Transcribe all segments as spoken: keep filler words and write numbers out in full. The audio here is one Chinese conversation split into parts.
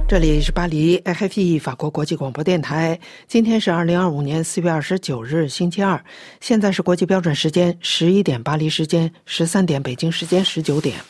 这里是巴黎 F P 法国国际广播电台，今天是二零二五年四月二十九日星期二，现在是国际标准时间十一点巴黎时间，十三点北京时间十九点。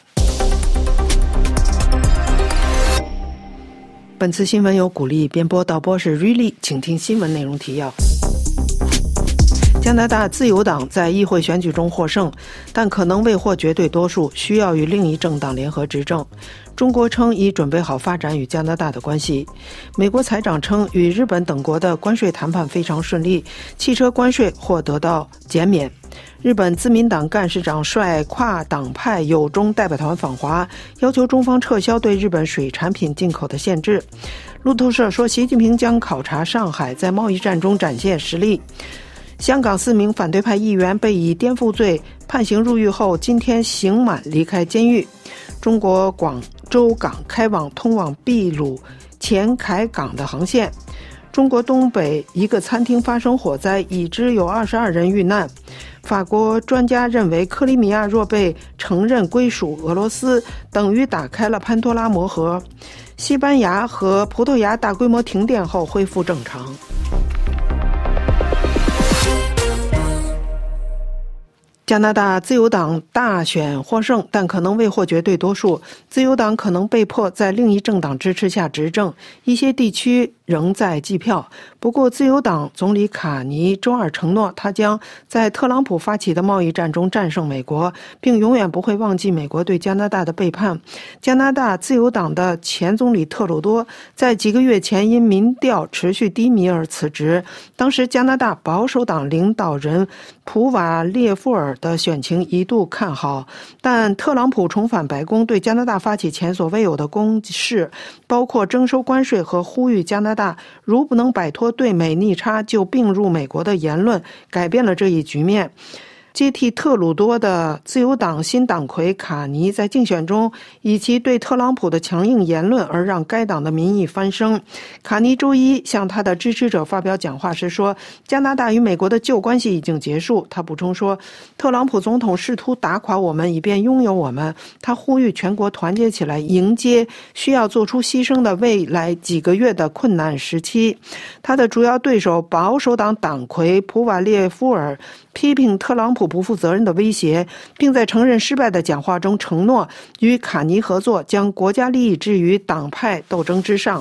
本次新闻由鼓励编播，导播是 Really， 请听新闻内容提要。加拿大自由党在议会选举中获胜，但可能未获绝对多数，需要与另一政党联合执政。中国称已准备好发展与加拿大的关系。美国财长称与日本等国的关税谈判非常顺利，汽车关税或得到减免。日本自民党干事长率跨党派友中代表团访华，要求中方撤销对日本水产品进口的限制。路透社说，习近平将考察上海在贸易战中展现实力。香港四名反对派议员被以颠覆罪判刑入狱后，今天刑满离开监狱。中国广州港开往通往秘鲁前海港的航线。中国东北一个餐厅发生火灾，已知有二十二人遇难。法国专家认为，克里米亚若被承认归属俄罗斯，等于打开了潘多拉魔盒。西班牙和葡萄牙大规模停电后恢复正常。加拿大自由党大选获胜，但可能未获绝对多数，自由党可能被迫在另一政党支持下执政，一些地区仍在计票。不过自由党总理卡尼周二承诺，他将在特朗普发起的贸易战中战胜美国，并永远不会忘记美国对加拿大的背叛。加拿大自由党的前总理特鲁多在几个月前因民调持续低迷而辞职，当时加拿大保守党领导人普瓦列夫尔的选情一度看好，但特朗普重返白宫，对加拿大发起前所未有的攻势，包括征收关税和呼吁加拿大如不能摆脱对美逆差就并入美国的言论，改变了这一局面。接替特鲁多的自由党新党魁卡尼在竞选中以其对特朗普的强硬言论而让该党的民意翻身。卡尼周一向他的支持者发表讲话时说，加拿大与美国的旧关系已经结束。他补充说，特朗普总统试图打垮我们以便拥有我们，他呼吁全国团结起来迎接需要做出牺牲的未来几个月的困难时期。他的主要对手保守党党魁普瓦列夫尔批评特朗普不负责任的威胁，并在承认失败的讲话中承诺与卡尼合作，将国家利益置于党派斗争之上。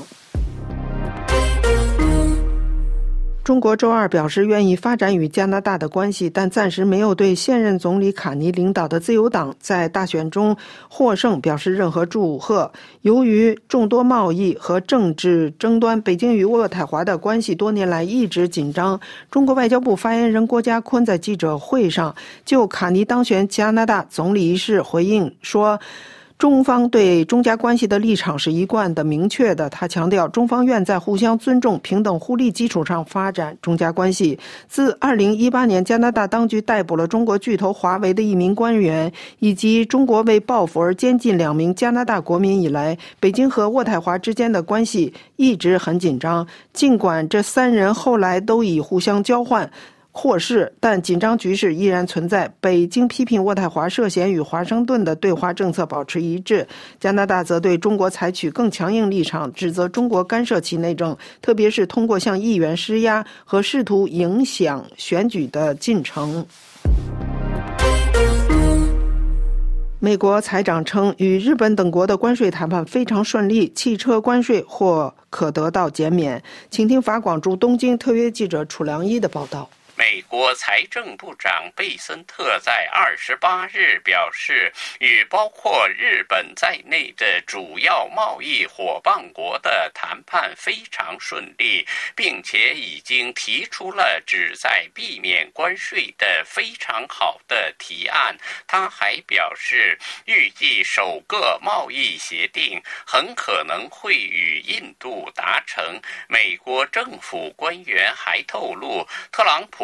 中国周二表示愿意发展与加拿大的关系，但暂时没有对现任总理卡尼领导的自由党在大选中获胜表示任何祝贺。由于众多贸易和政治争端，北京与渥太华的关系多年来一直紧张。中国外交部发言人郭家坤在记者会上就卡尼当选加拿大总理一事回应说，中方对中加关系的立场是一贯的明确的。他强调，中方愿在互相尊重、平等互利基础上发展中加关系。自二零一八年加拿大当局逮捕了中国巨头华为的一名官员，以及中国为报复而监禁两名加拿大国民以来，北京和渥太华之间的关系一直很紧张。尽管这三人后来都已互相交换获释，但紧张局势依然存在。北京批评渥太华涉嫌与华盛顿的对华政策保持一致，加拿大则对中国采取更强硬立场，指责中国干涉其内政，特别是通过向议员施压和试图影响选举的进程。美国财长称，与日本等国的关税谈判非常顺利，汽车关税或可得到减免。请听法广驻东京特约记者楚良一的报道。 美国财政部长贝森特在二十八日表示，与包括日本在内的主要贸易伙伴国的谈判非常顺利，并且已经提出了旨在避免关税的非常好的提案。他还表示，预计首个贸易协定很可能会与印度达成。美国政府官员还透露，特朗普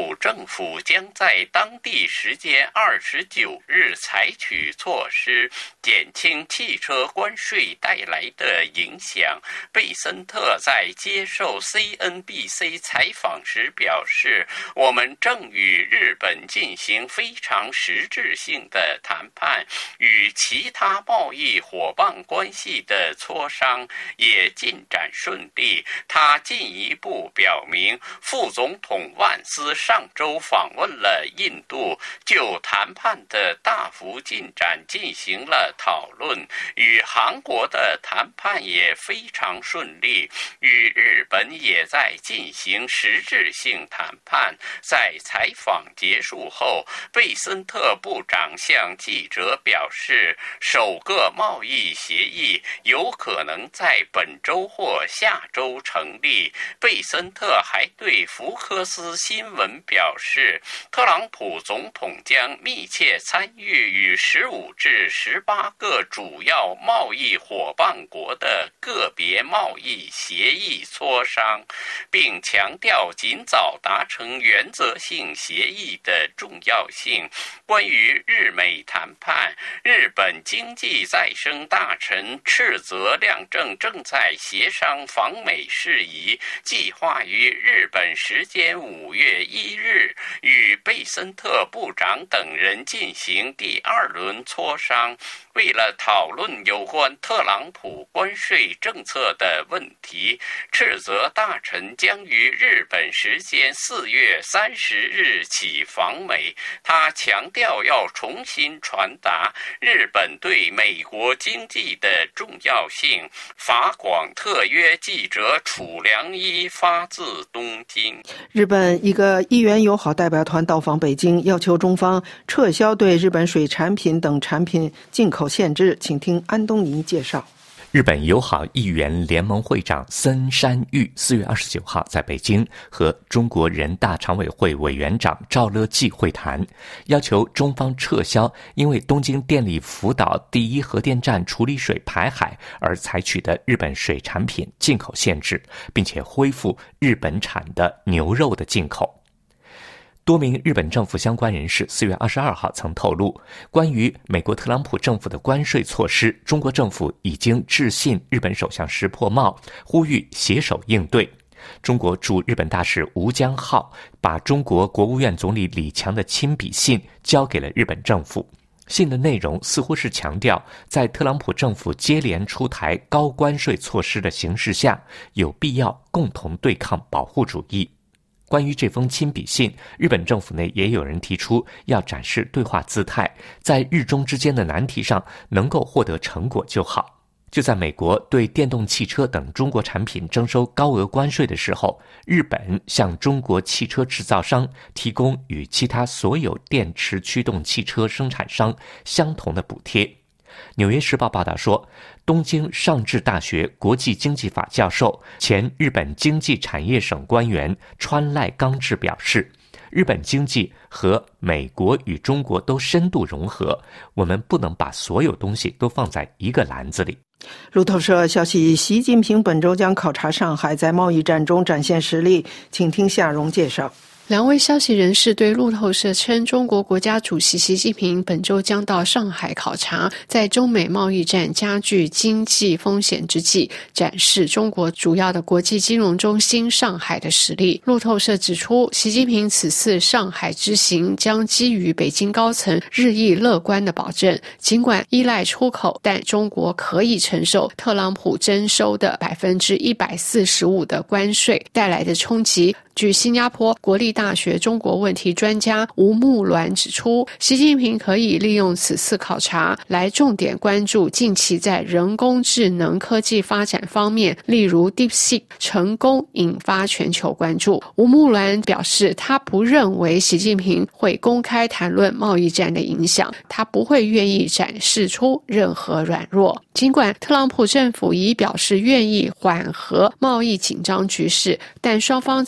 普政府将在当地时间二十九日采取措施，减轻汽车关税带来的影响。贝森特在接受 C N B C 采访时表示，我们正与日本进行非常实质性的谈判，与其他贸易伙伴关系的磋商也进展顺利。他进一步表明，副总统万斯上周访问了印度，就谈判的大幅进展进行了讨论，与韩国的谈判也非常顺利，与日本也在进行实质性谈判。在采访结束后，贝森特部长向记者表示，首个贸易协议有可能在本周或下周成立。贝森特还对福克斯新闻表示，特朗普总统将密切参与与十五至十八个主要贸易伙伴国的个别贸易协议磋商，并强调尽早达成原则性协议的重要性。关于日美谈判，日本经济再生大臣赤泽亮正正在协商访美事宜，计划于日本时间五月一日与贝森特部长等人进行第二轮磋商。为了讨论有关特朗普关税政策的问题，赤泽大臣将于日本时间四月三十日起访美。他强调要重新传达日本对美国经济的重要性。法广特约记者楚良一发自东京。 日本一个议员友好代表团到访北京，要求中方撤销对日本水产品等产品进口限制。请听安东尼介绍。 日本友好议员联盟会长森山裕四月二十九号在北京和中国人大常委会委员长赵乐际会谈，要求中方撤销因为东京电力福岛第一核电站处理水排海而采取的日本水产品进口限制，并且恢复日本产的牛肉的进口。多名日本政府相关人士四月二十二号曾透露，关于美国特朗普政府的关税措施，中国政府已经致信日本首相石破茂，呼吁携手应对。中国驻日本大使吴江浩把中国国务院总理李强的亲笔信交给了日本政府。信的内容似乎是强调，在特朗普政府接连出台高关税措施的形势下，有必要共同对抗保护主义。关于这封亲笔信，日本政府内也有人提出要展示对话姿态，在日中之间的难题上能够获得成果就好。就在美国对电动汽车等中国产品征收高额关税的时候，日本向中国汽车制造商提供与其他所有电池驱动汽车生产商相同的补贴。纽约时报报道说，东京上智大学国际经济法教授、前日本经济产业省官员川濑刚志表示，日本经济和美国与中国都深度融合，我们不能把所有东西都放在一个篮子里。 路透社消息，习近平本周将考察上海，在贸易战中展现实力。请听夏蓉介绍。 两位消息人士对路透社称，中国国家主席习近平本周将到上海考察，在中美贸易战加剧经济风险之际，展示中国主要的国际金融中心上海的实力。路透社指出，习近平此次上海之行将基于北京高层日益乐观的保证，尽管依赖出口，但中国可以承受特朗普征收的 百分之一百四十五 的关税带来的冲击。据新加坡国立大学中国问题专家吴木鸾指出，习近平可以利用此次考察来重点关注近期在人工智能科技发展方面，例如 DeepSeek 成功引发全球关注。吴木鸾表示，他不认为习近平会公开谈论贸易战的影响，他不会愿意展示出任何软弱。尽管特朗普政府已表示愿意缓和贸易紧张局势，但双方在根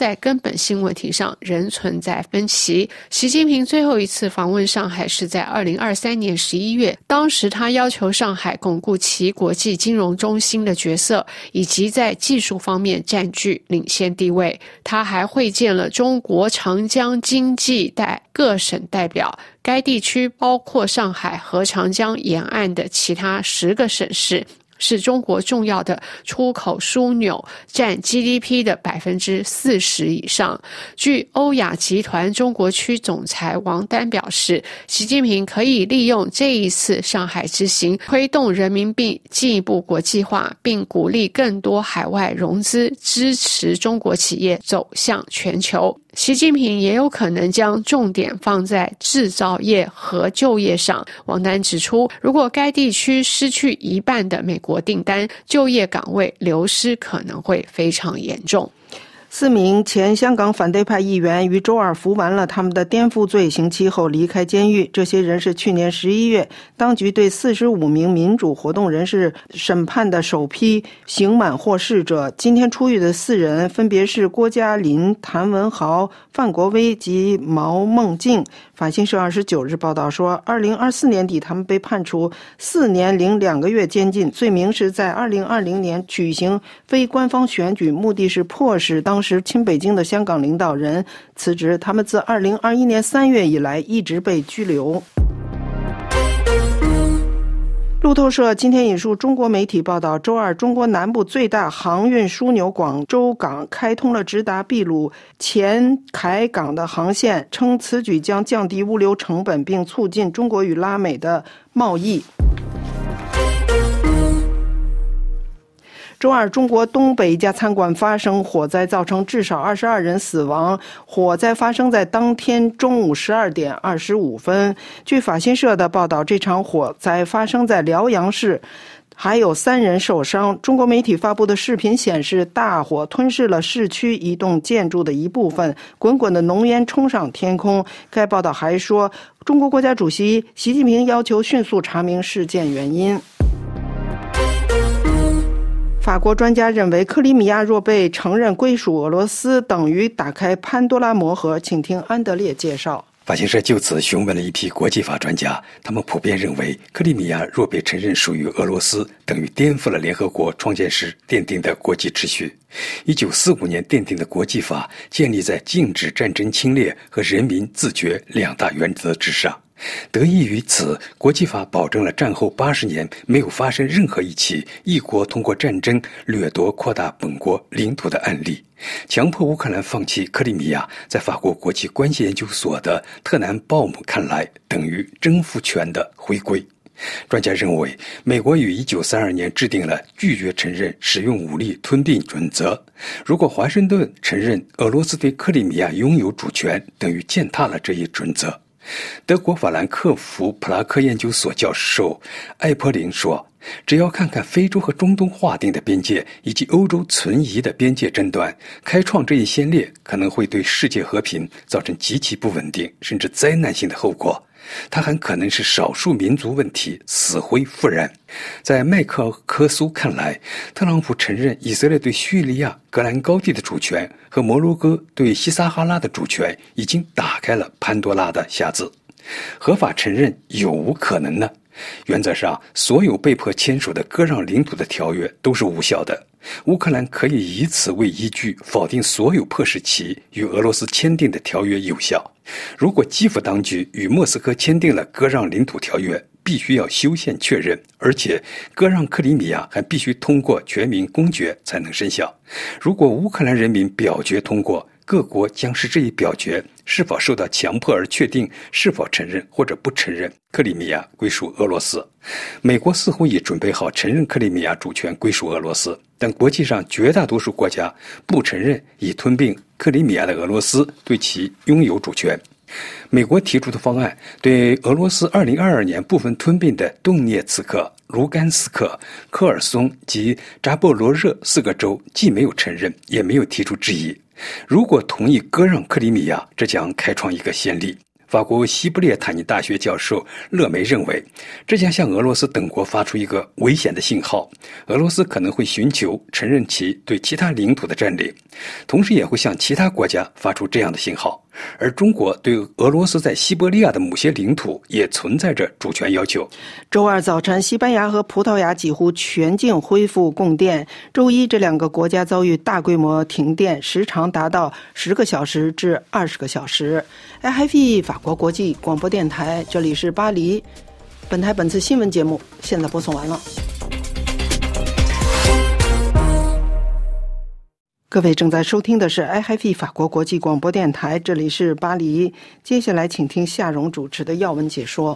本性问题上仍存在分歧。习近平最后一次访问上海是在二零二三年十一月，当时他要求上海巩固其国际金融中心的角色，以及在技术方面占据领先地位。他还会见了中国长江经济带各省代表，该地区包括上海和长江沿岸的其他十个省市，是中国重要的出口枢纽，占 G D P 的百分之四十以上。据欧亚集团中国区总裁王丹表示，习近平可以利用这一次上海之行，推动人民币进一步国际化，并鼓励更多海外融资，支持中国企业走向全球。习近平也有可能将重点放在制造业和就业上。王丹指出，如果该地区失去一半的美国订单，就业岗位流失可能会非常严重。 四名前香港反对派议员于周二服完了他们的颠覆罪刑期后离开监狱。这些人是去年十一月当局对四十五名民主活动人士审判的首批刑满获释者。今天出狱的四人分别是郭嘉林、谭文豪、范国威及毛孟静。法新社二十九日报道说，二零二四年底他们被判处四年零两个月监禁，罪名是在二零二零年举行非官方选举，目的是迫使当时亲北京的香港领导人辞职。他们自二零二一年三月以来一直被拘留。路透社今天引述中国媒体报道，周二中国南部最大航运枢纽广州港开通了直达秘鲁前海港的航线，称此举将降低物流成本并促进中国与拉美的贸易。周二，中国东北一家餐馆发生火灾，造成至少二十二人死亡。火灾发生在当天中午十二点二十五分。据法新社的报道，这场火灾发生在辽阳市，还有三人受伤。中国媒体发布的视频显示，大火吞噬了市区一栋建筑的一部分，滚滚的浓烟冲上天空。该报道还说，中国国家主席习近平要求迅速查明事件原因。法国专家认为，克里米亚若被承认归属俄罗斯，等于打开潘多拉魔盒。请听安德烈介绍。 法新社就此询问了一批国际法专家，他们普遍认为，克里米亚若被承认属于俄罗斯，等于颠覆了联合国创建时奠定的国际秩序。一九四五年奠定的国际法建立在禁止战争侵略和人民自决两大原则之上。得益于此，国际法保证了战后八十年没有发生任何一起一国通过战争掠夺扩大本国领土的案例。强迫乌克兰放弃克里米亚，在法国国际关系研究所的特南鲍姆看来，等于征服权的回归。专家认为，美国于一九三二年制定了拒绝承认使用武力吞并准则。如果华盛顿承认俄罗斯对克里米亚拥有主权，等于践踏了这一准则。德国法兰克福普拉克研究所教授艾珀林说，只要看看非洲和中东划定的边界以及欧洲存疑的边界争端，开创这一先例可能会对世界和平造成极其不稳定甚至灾难性的后果。它很可能是少数民族问题死灰复燃。在麦克科苏看来，特朗普承认以色列对叙利亚戈兰高地的主权和摩洛哥对西撒哈拉的主权已经打开了潘多拉的匣子。合法承认有无可能呢？原则上，所有被迫签署的割让领土的条约都是无效的。乌克兰可以以此为依据，否定所有迫使其与俄罗斯签订的条约有效。如果基辅当局与莫斯科签订了割让领土条约，必须要修宪确认，而且割让克里米亚还必须通过全民公决才能生效。如果乌克兰人民表决通过，各国将是这一表决是否受到强迫而确定是否承认或者不承认克里米亚归属俄罗斯。美国似乎已准备好承认克里米亚主权归属俄罗斯，但国际上绝大多数国家不承认已吞并克里米亚的俄罗斯对其拥有主权。美国提出的方案对俄罗斯二零二二年部分吞并的顿涅茨克、卢甘斯克、科尔松及扎波罗热四个州既没有承认，也没有提出质疑。如果同意割让克里米亚，这将开创一个先例。 法国西伯利亚坦尼大学教授勒梅认为，这将向俄罗斯等国发出一个危险的信号，俄罗斯可能会寻求承认其对其他领土的占领，同时也会向其他国家发出这样的信号。而中国对俄罗斯在西伯利亚的某些领土也存在着主权要求。 周二早晨，西班牙和葡萄牙几乎全境恢复供电。周一，这两个国家遭遇大规模停电，时长达到十个小时至二十个小时。A F P 法国国际广播电台，这里是巴黎。本台本次新闻节目现在播送完了。各位正在收听的是 A F P 法国国际广播电台，这里是巴黎。接下来请听夏蓉主持的要闻解说。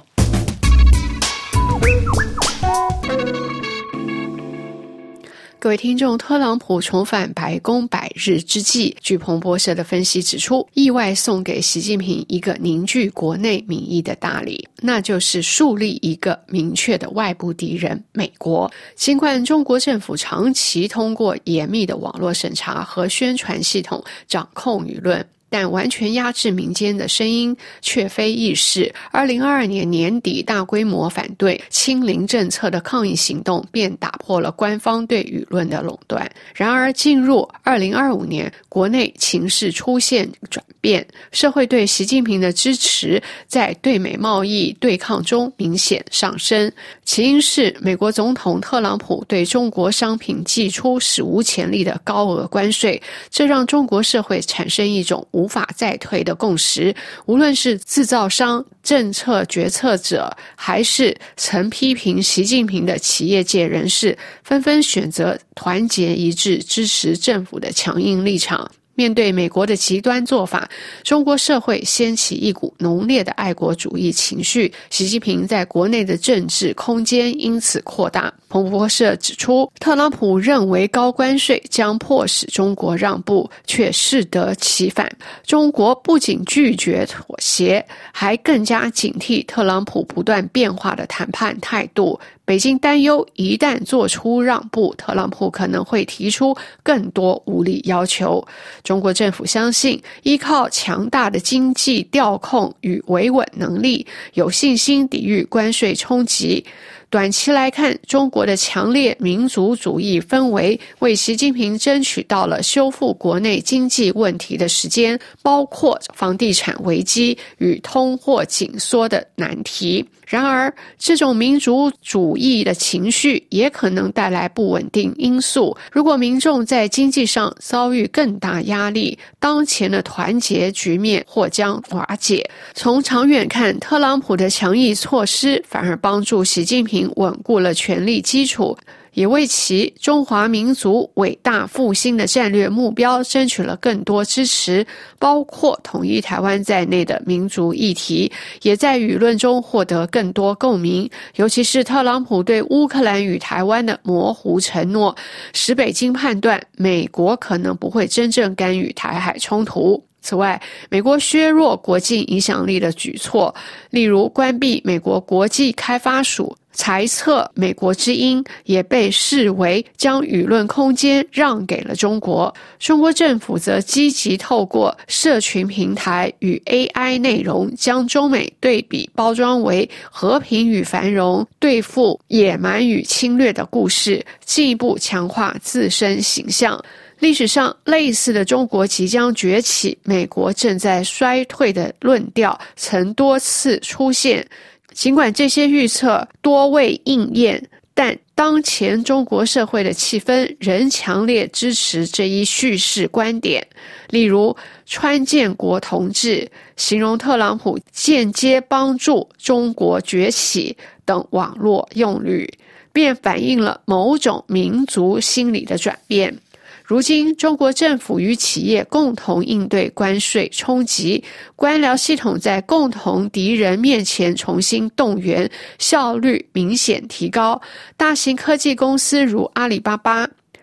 各位听众，特朗普重返白宫百日之际，据彭博社的分析指出，意外送给习近平一个凝聚国内民意的大礼，那就是树立一个明确的外部敌人——美国。尽管中国政府长期通过严密的网络审查和宣传系统掌控舆论，但完全压制民间的声音却非易事。二零二二年年底，大规模反对清零政策的抗议行动便打破了官方对舆论的垄断。然而，进入二零二五年，国内情势出现转变，社会对习近平的支持在对美贸易对抗中明显上升。起因是美国总统特朗普对中国商品祭出史无前例的高额关税，这让中国社会产生一种无法再退的共识，无论是制造商、政策决策者，还是曾批评习近平的企业界人士，纷纷选择团结一致，支持政府的强硬立场。面对美国的极端做法，中国社会掀起一股浓烈的爱国主义情绪，习近平在国内的政治空间因此扩大。彭博社指出，特朗普认为高关税将迫使中国让步，却适得其反。中国不仅拒绝妥协，还更加警惕特朗普不断变化的谈判态度。北京担忧一旦做出让步，特朗普可能会提出更多无理要求。中国政府相信，依靠强大的经济调控与维稳能力，有信心抵御关税冲击。短期来看，中国的强烈民族主义氛围为习近平争取到了修复国内经济问题的时间，包括房地产危机与通货紧缩的难题。然而，这种民族主义的情绪也可能带来不稳定因素。如果民众在经济上遭遇更大压力，当前的团结局面或将瓦解。从长远看，特朗普的强硬措施反而帮助习近平稳固了权力基础，也为其中华民族伟大复兴的战略目标争取了更多支持，包括统一台湾在内的民族议题，也在舆论中获得更多共鸣。尤其是特朗普对乌克兰与台湾的模糊承诺，使北京判断美国可能不会真正干预台海冲突。此外，美国削弱国际影响力的举措，例如关闭美国国际开发署，裁撤美国之音，也被视为将舆论空间让给了中国。中国政府则积极透过社群平台与 A I 内容，将中美对比包装为和平与繁荣、对付野蛮与侵略的故事，进一步强化自身形象。历史上类似的中国即将崛起，美国正在衰退的论调曾多次出现。尽管这些预测多未应验，但当前中国社会的气氛仍强烈支持这一叙事观点。例如，川建国同志形容特朗普间接帮助中国崛起等网络用语，便反映了某种民族心理的转变。如今，中国政府与企业共同应对关税冲击，官僚系统在共同敌人面前重新动员，效率明显提高。大型科技公司如阿里巴巴、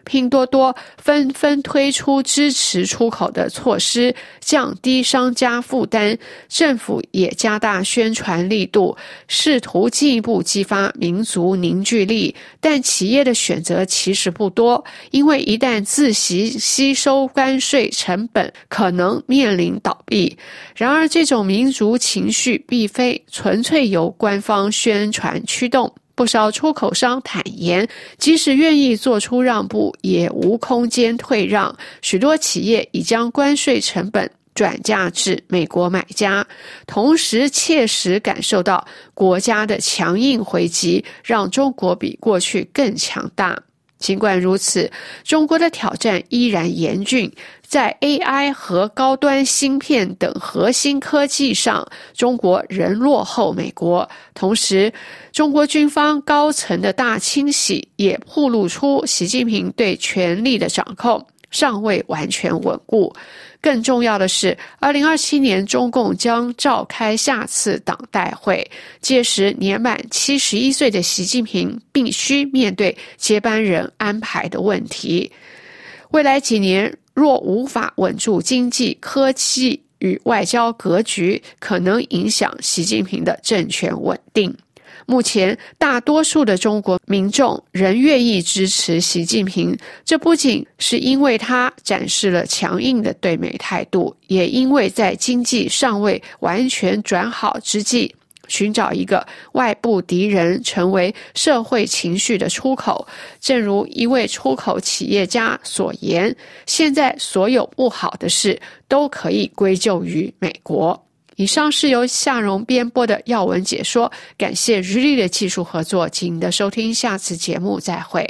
拼多多纷纷推出支持出口的措施，降低商家负担。政府也加大宣传力度，试图进一步激发民族凝聚力。但企业的选择其实不多，因为一旦自行吸收关税成本，可能面临倒闭。然而，这种民族情绪并非纯粹由官方宣传驱动。不少出口商坦言，即使愿意做出让步，也无空间退让。许多企业已将关税成本转嫁至美国买家，同时切实感受到国家的强硬回击，让中国比过去更强大。尽管如此，中国的挑战依然严峻。在 A I 和高端芯片等核心科技上，中国仍落后美国。同时，中国军方高层的大清洗也暴露出习近平对权力的掌控尚未完全稳固。更重要的是，二零二七年中共将召开下次党代会，届时年满七十一岁的习近平必须面对接班人安排的问题。未来几年若无法稳住经济、科技与外交格局，可能影响习近平的政权稳定。目前大多数的中国民众仍愿意支持习近平，这不仅是因为他展示了强硬的对美态度，也因为在经济尚未完全转好之际，寻找一个外部敌人成为社会情绪的出口。正如一位出口企业家所言，现在所有不好的事都可以归咎于美国。以上是由夏蓉编播的要闻解说，感谢日历的技术合作及您的收听，下次节目再会。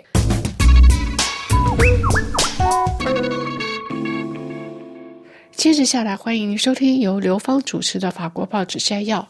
接着下来欢迎您收听由刘芳主持的法国报纸摘要。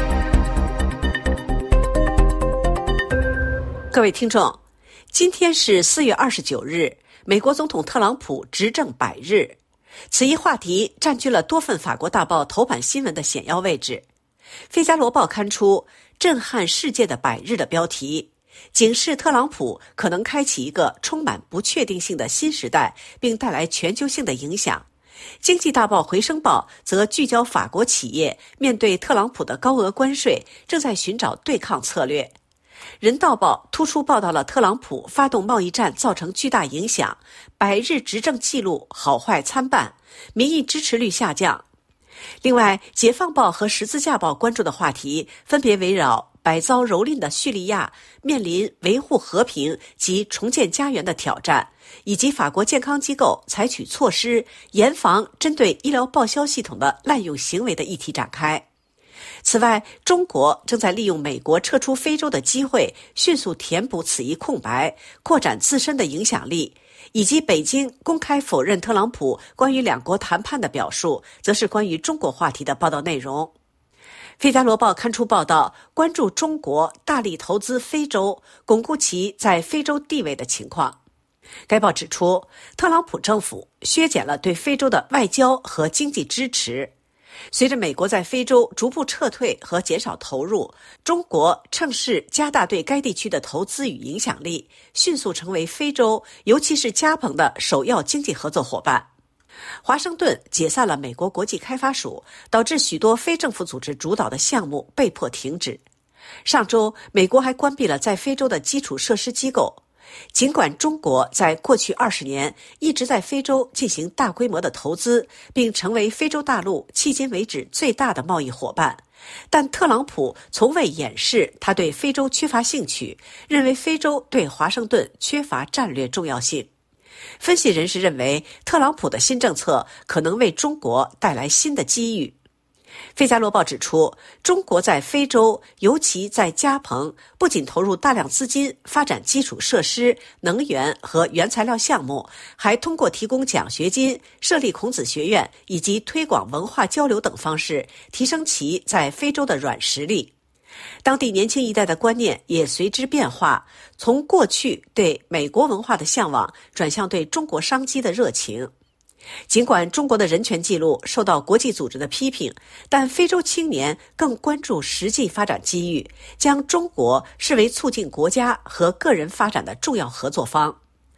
各位听众，今天是四月二十九日，美国总统特朗普执政百日。此一话题占据了多份法国大报头版新闻的显要位置。费加罗报刊出震撼世界的百日的标题，警示特朗普可能开启一个充满不确定性的新时代，并带来全球性的影响。经济大报回声报则聚焦法国企业面对特朗普的高额关税，正在寻找对抗策略。人道报突出报道了特朗普发动贸易战造成巨大影响，百日执政记录好坏参半，民意支持率下降。另外，解放报和十字架报关注的话题分别围绕百遭蹂躏的叙利亚面临维护和平及重建家园的挑战，以及法国健康机构采取措施严防针对医疗报销系统的滥用行为的议题展开。此外，中国正在利用美国撤出非洲的机会，迅速填补此一空白，扩展自身的影响力，以及北京公开否认特朗普关于两国谈判的表述，则是关于中国话题的报道内容。费加罗报刊出报道，关注中国大力投资非洲，巩固其在非洲地位的情况。该报指出，特朗普政府削减了对非洲的外交和经济支持。随着美国在非洲逐步撤退和减少投入，中国趁势加大对该地区的投资与影响力，迅速成为非洲尤其是加蓬的首要经济合作伙伴。华盛顿解散了美国国际开发署，导致许多非政府组织主导的项目被迫停止。上周，美国还关闭了在非洲的基础设施机构。尽管中国在过去二十年一直在非洲进行大规模的投资，并成为非洲大陆迄今为止最大的贸易伙伴，但特朗普从未掩饰他对非洲缺乏兴趣，认为非洲对华盛顿缺乏战略重要性。分析人士认为，特朗普的新政策可能为中国带来新的机遇。费加罗报指出，中国在非洲，尤其在加蓬，不仅投入大量资金发展基础设施、能源和原材料项目，还通过提供奖学金、设立孔子学院以及推广文化交流等方式，提升其在非洲的软实力。当地年轻一代的观念也随之变化，从过去对美国文化的向往，转向对中国商机的热情。尽管中国的人权记录受到国际组织的批评，但非洲青年更关注实际发展机遇，将中国视为促进国家和个人发展的重要合作方。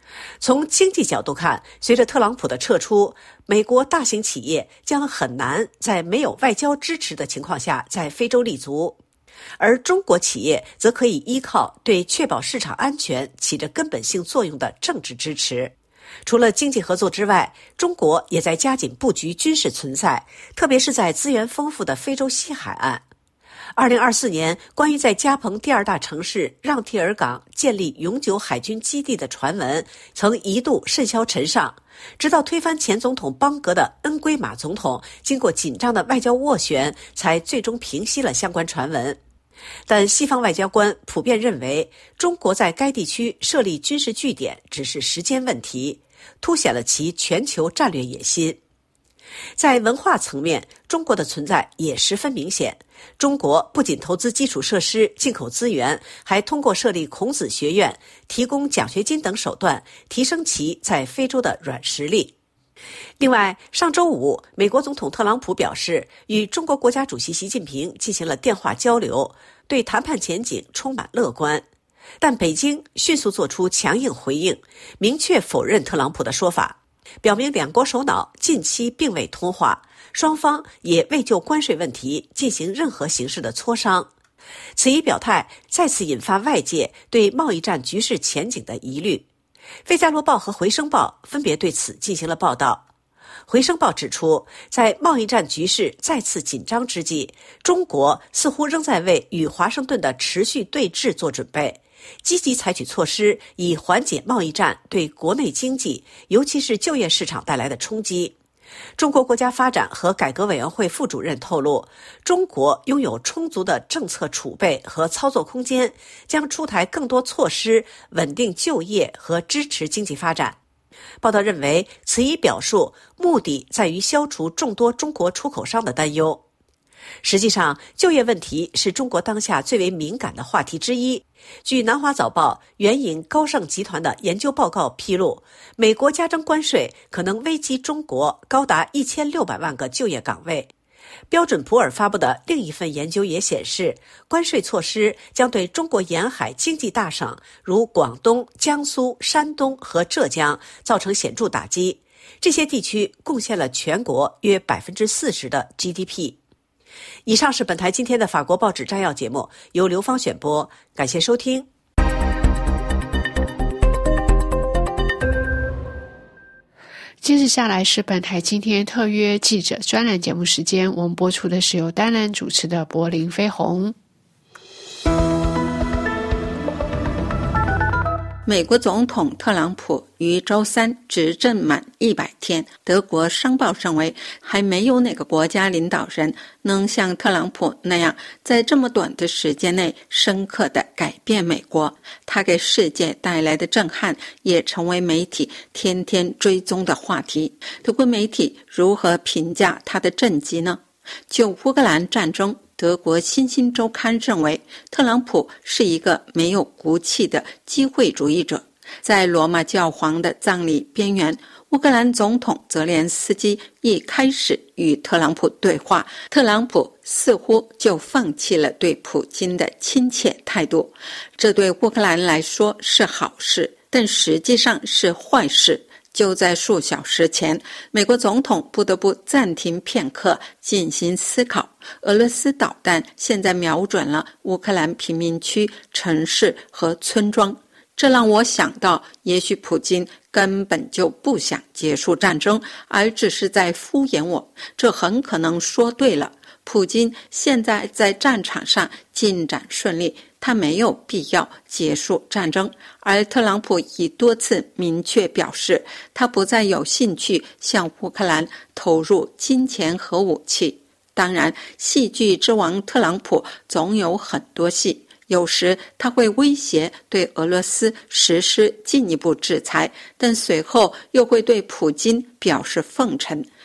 从经济角度看，随着特朗普的撤出，美国大型企业将很难在没有外交支持的情况下在非洲立足，而中国企业则可以依靠对确保市场安全起着根本性作用的政治支持。除了经济合作之外，中国也在加紧布局军事存在，特别是在资源丰富的非洲西海岸。二零二四年，关于在加蓬第二大城市让提尔港建立永久海军基地的传闻，曾一度甚嚣尘上，直到推翻前总统邦格的恩圭马总统经过紧张的外交斡旋，才最终平息了相关传闻。但西方外交官普遍认为，中国在该地区设立军事据点只是时间问题，凸显了其全球战略野心。在文化层面，中国的存在也十分明显。中国不仅投资基础设施、进口资源，还通过设立孔子学院、提供奖学金等手段，提升其在非洲的软实力。另外，上周五，美国总统特朗普表示，与中国国家主席习近平进行了电话交流，对谈判前景充满乐观。但北京迅速做出强硬回应，明确否认特朗普的说法，表明两国首脑近期并未通话，双方也未就关税问题进行任何形式的磋商。此一表态再次引发外界对贸易战局势前景的疑虑。《费加罗报》和《回声报》分别对此进行了报道。《回声报》指出，在贸易战局势再次紧张之际，中国似乎仍在为与华盛顿的持续对峙做准备，积极采取措施以缓解贸易战对国内经济，尤其是就业市场带来的冲击。中国国家发展和改革委员会副主任透露，中国拥有充足的政策储备和操作空间，将出台更多措施稳定就业和支持经济发展。报道认为，此一表述目的在于消除众多中国出口商的担忧。实际上，就业问题是中国当下最为敏感的话题之一。据南华早报援引高盛集团的研究报告披露，美国加征关税可能危及中国高达一千六百万个就业岗位。标准普尔发布的另一份研究也显示，关税措施将对中国沿海经济大省如广东、江苏、山东和浙江造成显著打击，这些地区贡献了全国约 百分之四十 的 G D P。以上是本台今天的法国报纸摘要节目，由刘芳选播，感谢收听。 接着下来是本台今天特约记者专栏节目时间，我们播出的是由丹兰主持的柏林飞鸿。 美国总统特朗普于周三执政满一百天，德国商报认为还没有哪个国家领导人能像特朗普那样在这么短的时间内深刻地改变美国。他给世界带来的震撼也成为媒体天天追踪的话题。德国媒体如何评价他的政绩呢？就乌克兰战争，德国新兴周刊认为特朗普是一个没有骨气的机会主义者。在罗马教皇的葬礼边缘，乌克兰总统泽连斯基一开始与特朗普对话，特朗普似乎就放弃了对普京的亲切态度。这对乌克兰来说是好事，但实际上是坏事。就在数小时前，美国总统不得不暂停片刻进行思考。俄罗斯导弹现在瞄准了乌克兰贫民区、城市和村庄，这让我想到，也许普京根本就不想结束战争，而只是在敷衍我。这很可能说对了。普京现在在战场上进展顺利，他没有必要结束战争，而特朗普已多次明确表示，他不再有兴趣向乌克兰投入金钱和武器。当然，戏剧之王特朗普总有很多戏，有时他会威胁对俄罗斯实施进一步制裁，但随后又会对普京表示奉承。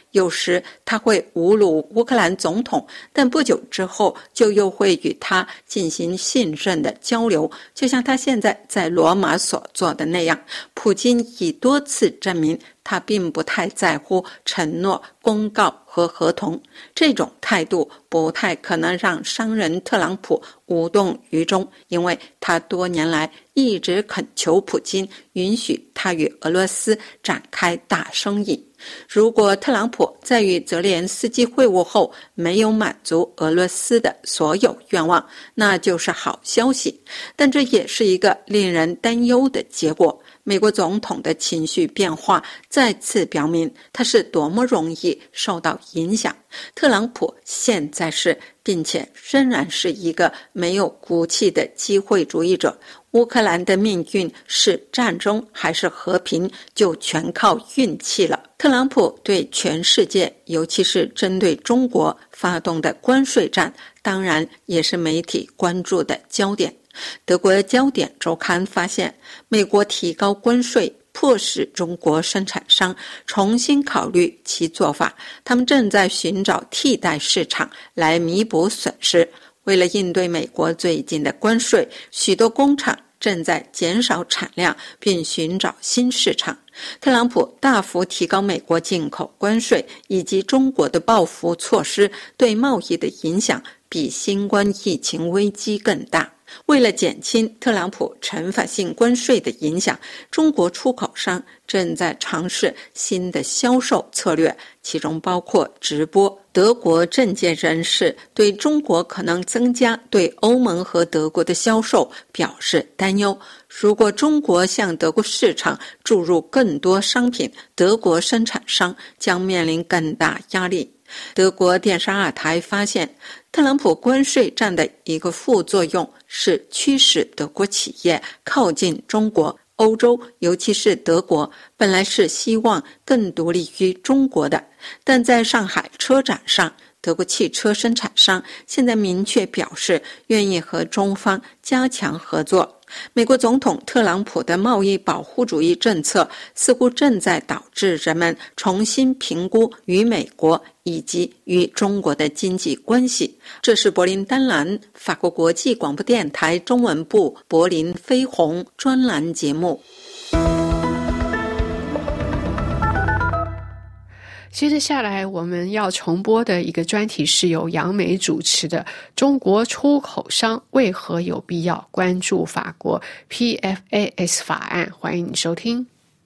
有时他会侮辱乌克兰总统，但不久之后就又会与他进行信任的交流，就像他现在在罗马所做的那样。普京已多次证明他并不太在乎承诺、公告和合同，这种态度不太可能让商人特朗普无动于衷，因为他多年来一直恳求普京允许他与俄罗斯展开大生意。如果特朗普在与泽连斯基会晤后没有满足俄罗斯的所有愿望，那就是好消息，但这也是一个令人担忧的结果。美国总统的情绪变化再次表明他是多么容易受到影响。特朗普现在是并且仍然是一个没有骨气的机会主义者。乌克兰的命运是战争还是和平，就全靠运气了。特朗普对全世界，尤其是针对中国发动的关税战，当然也是媒体关注的焦点。德国焦点周刊发现，美国提高关税迫使中国生产商重新考虑其做法，他们正在寻找替代市场来弥补损失。为了应对美国最近的关税，许多工厂正在减少产量并寻找新市场。特朗普大幅提高美国进口关税以及中国的报复措施对贸易的影响比新冠疫情危机更大。为了减轻特朗普惩罚性关税的影响，中国出口商正在尝试新的销售策略，其中包括直播。德国政界人士对中国可能增加对欧盟和德国的销售表示担忧。如果中国向德国市场注入更多商品，德国生产商将面临更大压力。德国电视二台发现，特朗普关税战的一个副作用是驱使德国企业靠近中国。欧洲，尤其是德国，本来是希望更独立于中国的，但在上海车展上，德国汽车生产商现在明确表示愿意和中方加强合作。美国总统特朗普的贸易保护主义政策似乎正在导致人们重新评估与美国以及与中国的经济关系。这是柏林丹兰法国国际广播电台中文部柏林飞鸿专栏节目。 接着下来我们要重播的一个专题是由杨梅主持的中国出口商为何有必要关注法国 P F A S 法案，欢迎你收听。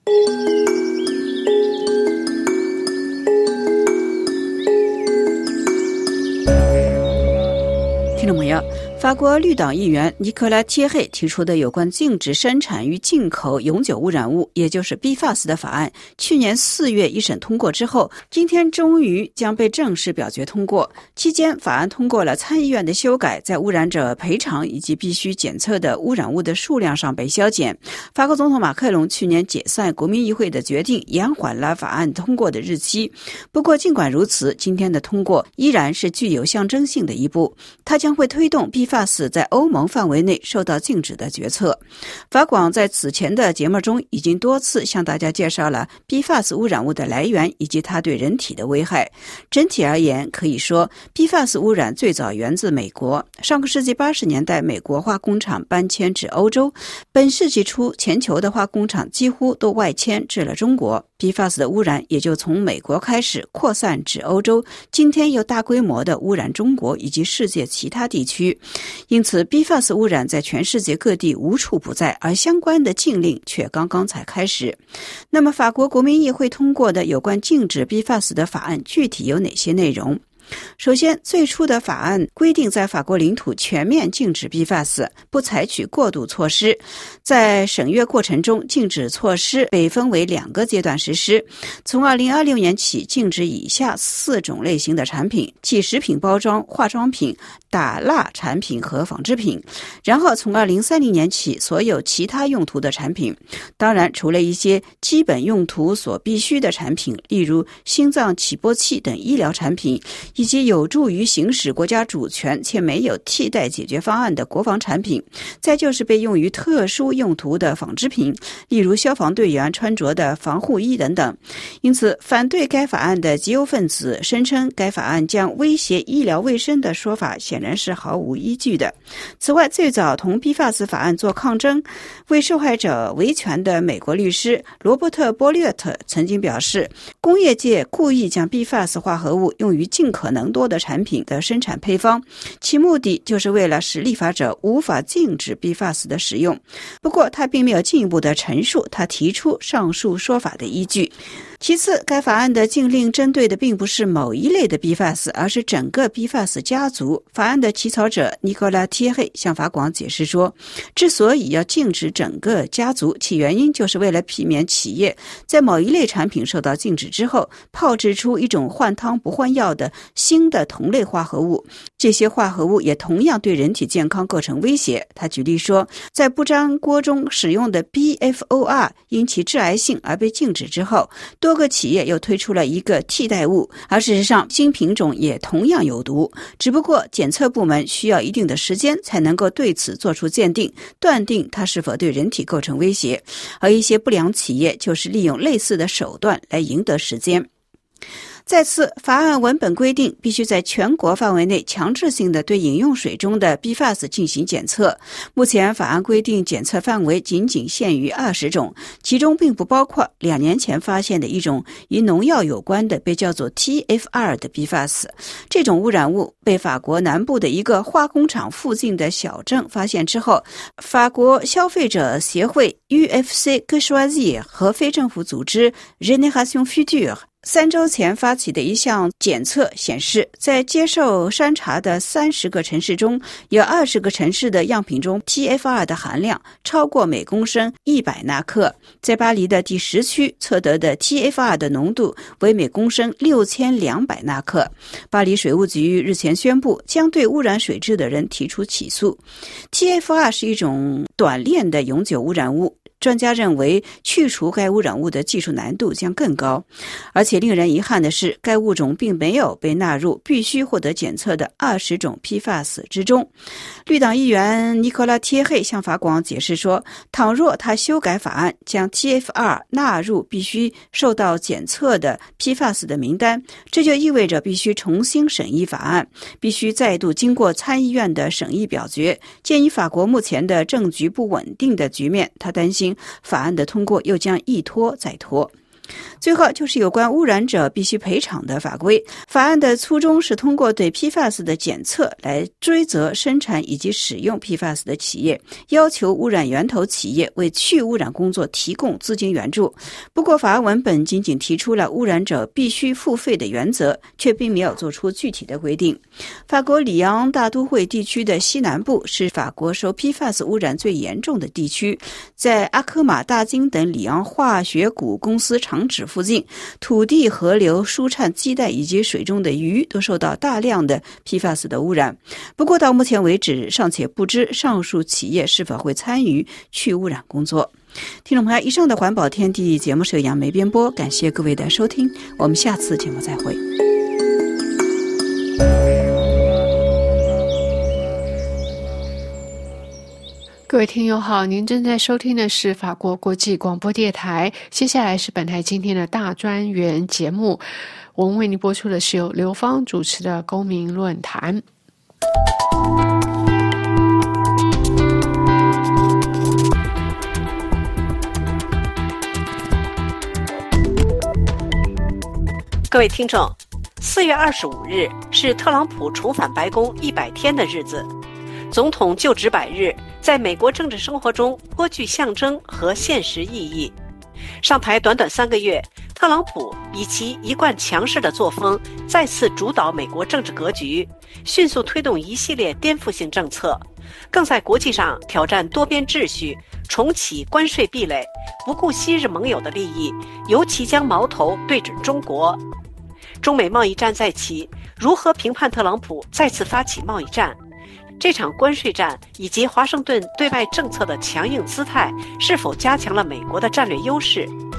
听众朋友，法国绿党议员尼科拉·切黑提出的有关禁止生产与进口永久污染物，也就是 B F A S 的法案，去年四月一审通过之后，今天终于将被正式表决通过。期间，法案通过了参议院的修改，在污染者赔偿以及必须检测的污染物的数量上被削减。法国总统马克龙去年解散国民议会的决定延缓了法案通过的日期。不过，尽管如此，今天的通过依然是具有象征性的一步，它将会推动 B F A S 在欧盟范围内受到禁止的决策。法广在此前的节目中已经多次向大家介绍了 B F A S 污染物的来源以及它对人体的危害。整体而言，可以说 B F A S 污染最早源自美国。上个世纪八十年代，美国化工厂搬迁至欧洲，本世纪初全球的化工厂几乎都外迁至了中国， B F A S 的污染也就从美国开始扩散至欧洲，今天又大规模的污染中国以及世界其他地区。因此 B F A S 污染在全世界各地无处不在，而相关的禁令却刚刚才开始。那么法国国民议会通过的有关禁止 B F A S 的法案具体有哪些内容？首先，最初的法案规定在法国领土全面禁止 B F A S， 不采取过渡措施。在审阅过程中，禁止措施被分为两个阶段实施。从二零二六年起，禁止以下四种类型的产品，即食品包装、化妆品、打蜡产品和纺织品。然后从二零三零年起，所有其他用途的产品，当然除了一些基本用途所必须的产品，例如心脏起搏器等医疗产品， 以及有助于行使国家主权且没有替代解决方案的国防产品，再就是被用于特殊用途的纺织品，例如消防队员穿着的防护衣等等。因此，反对该法案的极右分子声称该法案将威胁医疗卫生的说法显然是毫无依据的。此外，最早同 P F A S 法案做抗争、为受害者维权的美国律师罗伯特·波略特曾经表示，工业界故意将 P F A S 化合物用于尽可能多的产品的生产配方，其目的就是为了使立法者无法禁止 P F A S 的使用。不过，他并没有进一步的陈述他提出上述说法的依据。其次，该法案的禁令针对的并不是某一类的 P F A S， 而是整个 P F A S 家族。法案的起草者尼科拉·贴黑向法广解释说，之所以要禁止整个家族，其原因就是为了避免企业在某一类产品受到禁止之后，炮制出一种换汤不换药的新的同类化合物。这些化合物也同样对人体健康构成威胁。他举例说，在不粘锅中使用的 P F O R 因其致癌性而被禁止之后，多个企业又推出了一个替代物，而事实上新品种也同样有毒，只不过检测部门需要一定的时间才能够对此做出鉴定，断定它是否对人体构成威胁，而一些不良企业就是利用类似的手段来赢得时间。再次，法案文本规定必须在全国范围内强制性的对饮用水中的 P F A S 进行检测。目前法案规定检测范围仅仅限于二十种，其中并不包括两年前发现的一种与农药有关的被叫做 T F R 的 P F A S。这种污染物被法国南部的一个化工厂附近的小镇发现之后，法国消费者协会 U F C Que Choisir 和非政府组织 Génération Future三周前发起的一项检测显示，在接受筛查的三十个城市中，有二十个城市的样品中 T F R 的含量超过每公升一百纳克。在巴黎的第十区测得的 T F R 的浓度为每公升六千两百纳克。巴黎水务局日前宣布，将对污染水质的人提出起诉。T F R 是一种短链的永久污染物。专家认为，去除该污染物的技术难度将更高，而且令人遗憾的是，该物种并没有被纳入必须获得检测的二十种 P F A S 之中。绿党议员尼科拉·贴黑向法广解释说，倘若他修改法案，将 T F R 纳入必须受到检测的 P F A S 的名单，这就意味着必须重新审议法案，必须再度经过参议院的审议表决。鉴于法国目前的政局不稳定的局面，他担心法案的通过又将一拖再拖。最后就是有关污染者必须赔偿的法规。法案的初衷是通过对 P F A S 的检测来追责生产以及使用 P F A S 的企业，要求污染源头企业为去污染工作提供资金援助。不过法案文本仅仅提出了污染者必须付费的原则，却并没有做出具体的规定。法国里昂大都会地区的西南部是法国受 P F A S 污染最严重的地区，在阿科马大金等里昂化学谷公司厂址附近，土地、河流、输产基带以及水中的鱼都受到大量的 P F A S 的污染。不过到目前为止，尚且不知上述企业是否会参与去污染工作。听众朋友，以上的环保天地节目是由杨梅编播，感谢各位的收听，我们下次节目再会。 各位听友好，您正在收听的是法国国际广播电台，接下来是本台今天的大专员节目，我们为您播出的是由刘芳主持的公民论坛。 各位听众，四月二十五日是特朗普重返白宫一百天的日子。总统就职百日，在美国政治生活中颇具象征和现实意义。上台短短三个月，特朗普以其一贯强势的作风，再次主导美国政治格局，迅速推动一系列颠覆性政策，更在国际上挑战多边秩序，重启关税壁垒，不顾昔日盟友的利益，尤其将矛头对准中国。中美贸易战再起，如何评判特朗普再次发起贸易战？这场关税战以及华盛顿对外政策的强硬姿态，是否加强了美国的战略优势？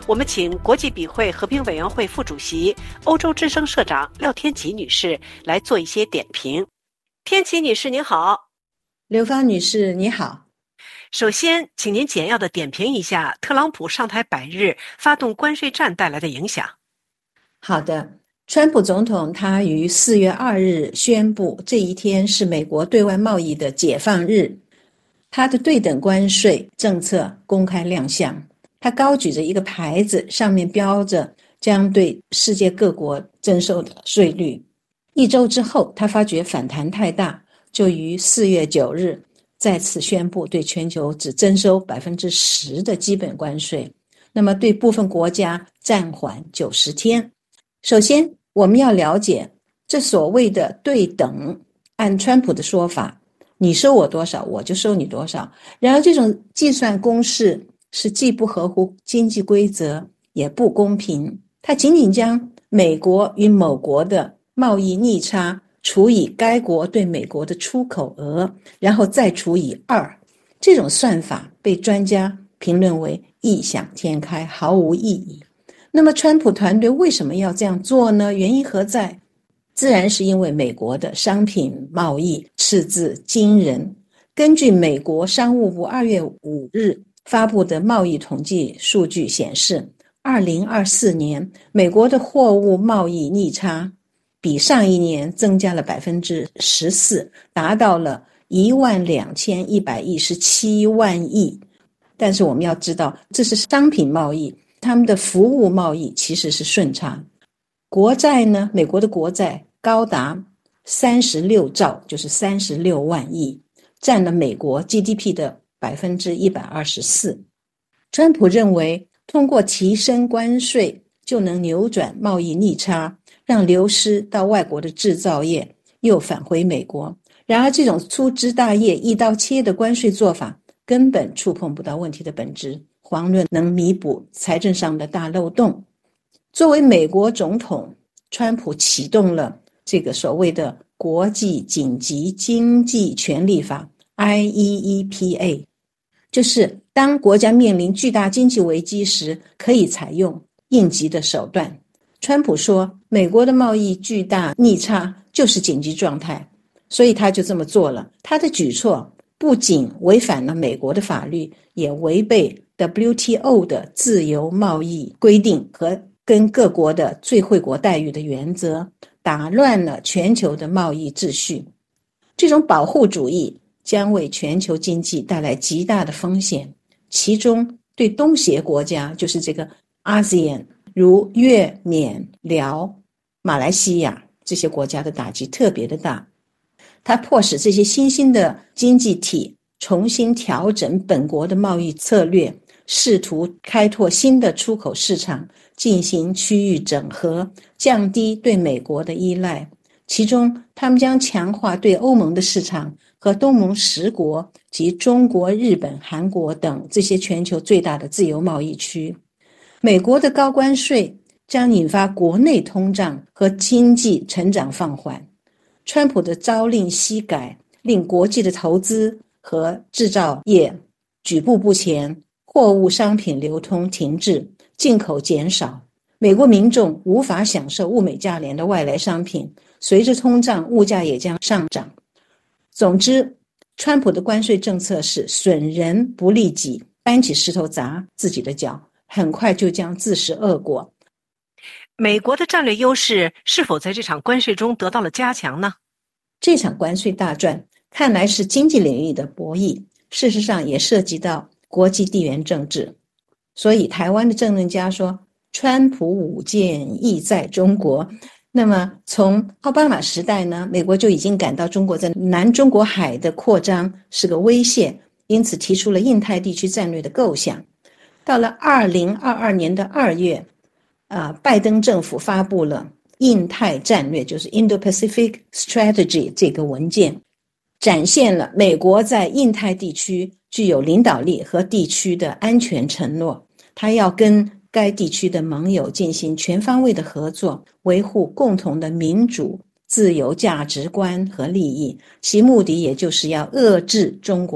我们请国际笔会和平委员会副主席、欧洲之声社长廖天琪女士来做一些点评。天琪女士您好。 刘芳女士你好。 首先请您简要的点评一下特朗普上台百日发动关税战带来的影响。 好的，川普总统他于四月二日宣布，这一天是美国对外贸易的解放日，他的对等关税政策公开亮相，他高举着一个牌子，上面标着将对世界各国征收的税率。一周之后，他发觉反弹太大，就于四月九日再次宣布对全球只征收 百分之十 的基本关税，那么对部分国家暂缓九十天。首先我们要了解这所谓的对等，按川普的说法，你收我多少我就收你多少，然而这种计算公式是既不合乎经济规则也不公平，它仅仅将美国与某国的贸易逆差除以该国对美国的出口额，然后再除以二，这种算法被专家评论为异想天开，毫无意义。那么川普团队为什么要这样做呢？原因何在？自然是因为美国的商品贸易赤字惊人。根据美国商务部二月五日发布的贸易统计数据显示，二零二四年美国的货物贸易逆差比上一年增加了 百分之十四， 达到了一万两千一百一十七万亿。但是我们要知道，这是商品贸易，他们的服务贸易其实是顺差。国债呢，美国的国债高达三十六兆，就是三十六万亿，占了美国 G D P 的 百分之一百二十四。 川普认为通过提升关税就能扭转贸易逆差，让流失到外国的制造业又返回美国。然而这种粗枝大叶一刀切的关税做法根本触碰不到问题的本质，遑论能弥补财政上的大漏洞。作为美国总统，川普启动了这个所谓的国际紧急经济权力法 I E E P A， 就是当国家面临巨大经济危机时，可以采用应急的手段。川普说，美国的贸易巨大逆差就是紧急状态，所以他就这么做了。他的举措不仅违反了美国的法律，也违背 W T O 的自由贸易规定和跟各国的最惠国待遇的原则，打乱了全球的贸易秩序。这种保护主义将为全球经济带来极大的风险，其中对东协国家，就是这个 A S E A N， 如越缅、辽、马来西亚这些国家的打击特别的大。它迫使这些新兴的经济体重新调整本国的贸易策略，试图开拓新的出口市场，进行区域整合，降低对美国的依赖。其中他们将强化对欧盟的市场和东盟十国及中国、日本、韩国等这些全球最大的自由贸易区。美国的高关税将引发国内通胀和经济成长放缓。川普的朝令夕改令国际的投资和制造业举步不前，货物商品流通停滞，进口减少，美国民众无法享受物美价廉的外来商品，随着通胀，物价也将上涨。总之，川普的关税政策是损人不利己，搬起石头砸自己的脚，很快就将自食恶果。 美国的战略优势是否在这场关税中得到了加强呢？ 这场关税大战看来是经济领域的博弈，事实上也涉及到国际地缘政治。所以台湾的政论家说，川普舞剑意在中国。那么从奥巴马时代呢，美国就已经感到中国在南中国海的扩张是个威胁，因此提出了印太地区战略的构想。到了二零二二年的二月，啊，拜登政府发布了印太战略，就是 Indo-Pacific Strategy 这个文件，展现了美国在印太地区具有领导力和地区的安全承诺。他要跟该地区的盟友进行全方位的合作，维护共同的民主、自由价值观和利益，其目的也就是要遏制中国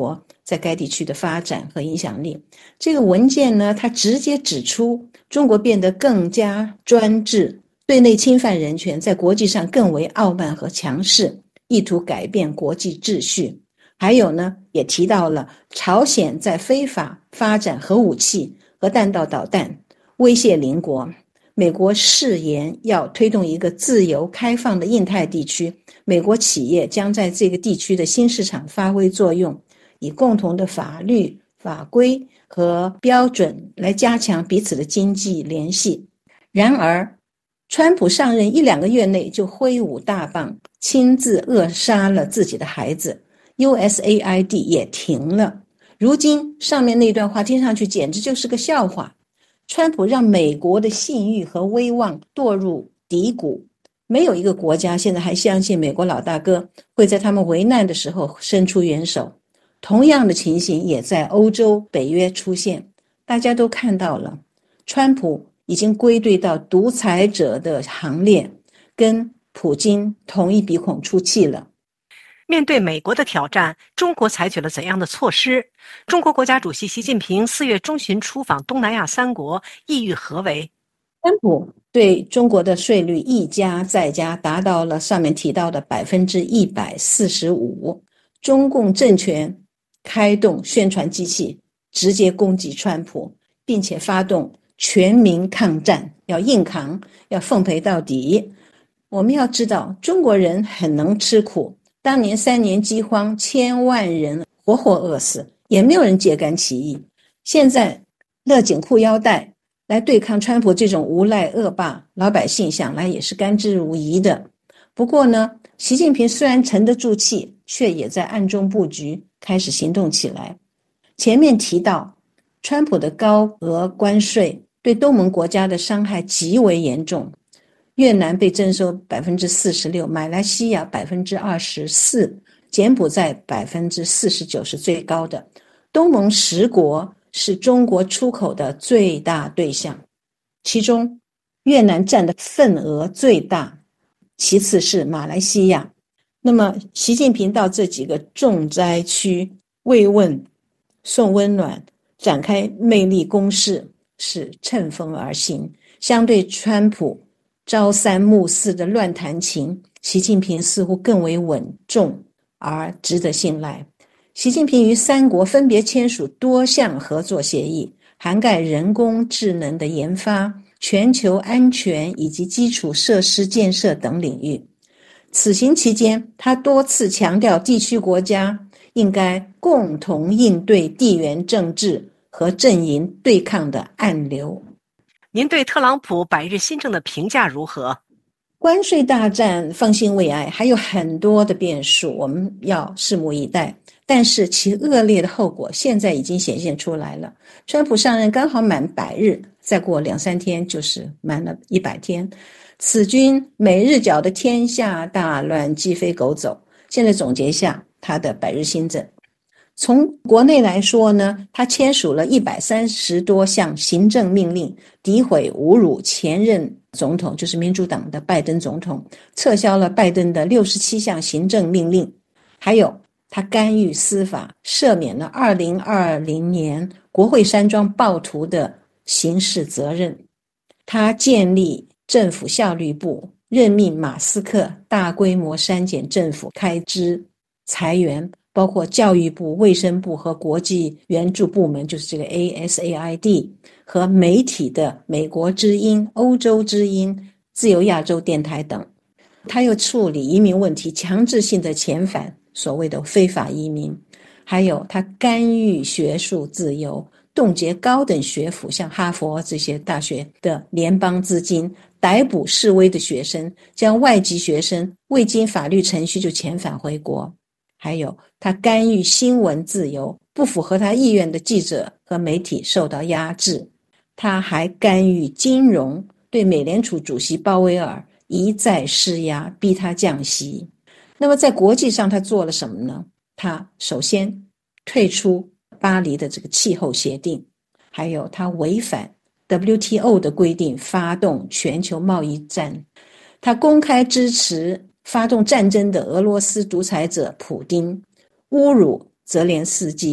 在该地区的发展和影响力。这个文件呢，它直接指出中国变得更加专制，对内侵犯人权，在国际上更为傲慢和强势，意图改变国际秩序。还有呢，也提到了朝鲜在非法发展核武器和弹道导弹，威胁邻国。美国誓言要推动一个自由开放的印太地区，美国企业将在这个地区的新市场发挥作用，以共同的法律、法规和标准来加强彼此的经济联系。然而，川普上任一两个月内就挥舞大棒，亲自扼杀了自己的孩子， U S A I D 也停了。如今上面那段话听上去简直就是个笑话。川普让美国的信誉和威望堕入低谷，没有一个国家现在还相信美国老大哥会在他们危难的时候伸出援手。同样的情形也在欧洲、北约出现，大家都看到了，川普已经归队到独裁者的行列，跟普京同一鼻孔出气了。 面对美国的挑战，中国采取了怎样的措施？中国国家主席习近平四月中旬出访东南亚三国，意欲何为？ 川普对中国的税率一加再加，达到了上面提到的百分之一百四十五。中共政权开动宣传机器，直接攻击川普，并且发动全民抗战，要硬扛，要奉陪到底。我们要知道，中国人很能吃苦。当年三年饥荒，千万人活活饿死，也没有人揭竿起义。现在勒紧裤腰带来对抗川普这种无赖恶霸，老百姓想来也是甘之如饴的。不过呢，习近平虽然沉得住气，却也在暗中布局，开始行动起来。前面提到，川普的高额关税对东盟国家的伤害极为严重。越南被征收 百分之四十六， 马来西亚 百分之二十四， 柬埔寨 百分之四十九 是最高的。东盟十国是中国出口的最大对象，其中越南占的份额最大，其次是马来西亚。那么习近平到这几个重灾区慰问、送温暖，展开魅力攻势，是乘风而行。相对川普朝三暮四的乱弹琴，习近平似乎更为稳重而值得信赖。习近平与三国分别签署多项合作协议，涵盖人工智能的研发、全球安全以及基础设施建设等领域。此行期间，他多次强调地区国家应该共同应对地缘政治和阵营对抗的暗流。 您对特朗普百日新政的评价如何？ 关税大战方兴未艾，还有很多的变数，我们要拭目以待。但是其恶劣的后果现在已经显现出来了。川普上任刚好满百日，再过两三天就是满了一百天。此君每日搅得天下大乱，鸡飞狗走。现在总结一下他的百日新政。从国内来说呢，他签署了一百三十多项行政命令，诋毁侮辱前任总统，就是民主党的拜登总统，撤销了拜登的六十七项行政命令。还有他干预司法，赦免了二零二零年国会山庄暴徒的刑事责任。他建立政府效率部，任命马斯克大规模删减政府开支，裁员，包括教育部、卫生部和国际援助部门，就是这个 A S A I D 和媒体的美国之音、欧洲之音、自由亚洲电台等。他又处理移民问题，强制性的遣返所谓的非法移民。还有他干预学术自由，冻结高等学府像哈佛这些大学的联邦资金，逮捕示威的学生，将外籍学生未经法律程序就遣返回国。还有他干预新闻自由，不符合他意愿的记者和媒体受到压制。他还干预金融，对美联储主席鲍威尔一再施压，逼他降息。那么在国际上他做了什么呢？他首先退出巴黎的这个气候协定，还有他违反 W T O 的规定，发动全球贸易战。他公开支持发动战争的俄罗斯独裁者普丁，侮辱泽连斯基，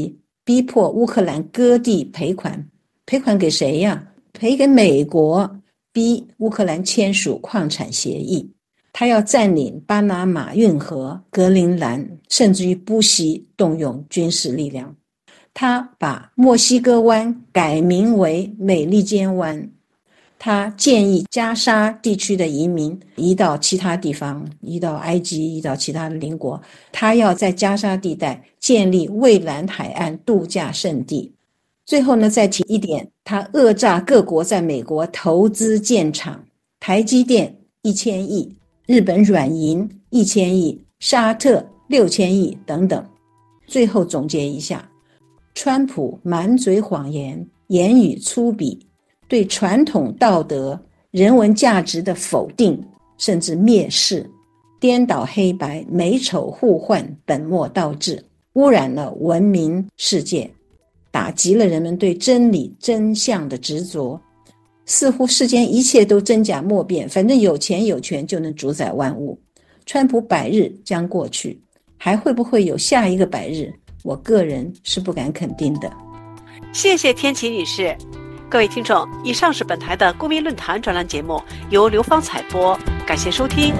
逼迫乌克兰割地赔款，赔款给谁呀？赔给美国，逼乌克兰签署矿产协议。他要占领巴拿马运河、格陵兰，甚至于不惜动用军事力量。他把墨西哥湾改名为美利坚湾。他建议加沙地区的移民移到其他地方，移到埃及，移到其他的邻国。他要在加沙地带建立蔚蓝海岸度假胜地。最后呢，再提一点，他讹诈各国在美国投资建厂，台积电一千亿，日本软银一千亿，沙特六千亿等等。最后总结一下，川普满嘴谎言，言语粗鄙，对传统道德、人文价值的否定甚至蔑视，颠倒黑白，美丑互换，本末倒置，污染了文明世界，打击了人们对真理真相的执着。似乎世间一切都真假莫辨，反正有钱有权就能主宰万物。川普百日将过去，还会不会有下一个百日？我个人是不敢肯定的。 谢谢天琪女士。各位听众，以上是本台的公民论坛专栏节目，由刘芳采播，感谢收听。